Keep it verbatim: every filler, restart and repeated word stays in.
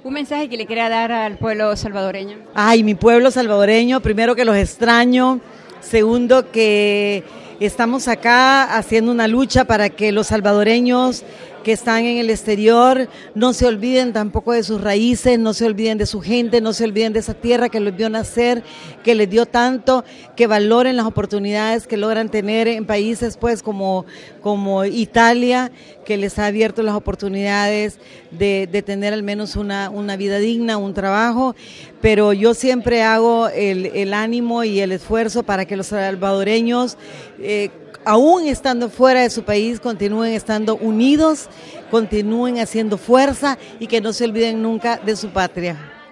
Un mensaje que le quiera dar al pueblo salvadoreño. Ay, mi pueblo salvadoreño, primero que los extraño, segundo que estamos acá haciendo una lucha para que los salvadoreños que están en el exterior no se olviden tampoco de sus raíces, no se olviden de su gente, no se olviden de esa tierra que los vio nacer, que les dio tanto, que valoren las oportunidades que logran tener en países pues como, como Italia, que les ha abierto las oportunidades de, de tener al menos una, una vida digna, un trabajo, pero yo siempre hago el, el ánimo y el esfuerzo para que los salvadoreños eh, aún estando fuera de su país, continúen estando unidos, continúen haciendo fuerza y que no se olviden nunca de su patria.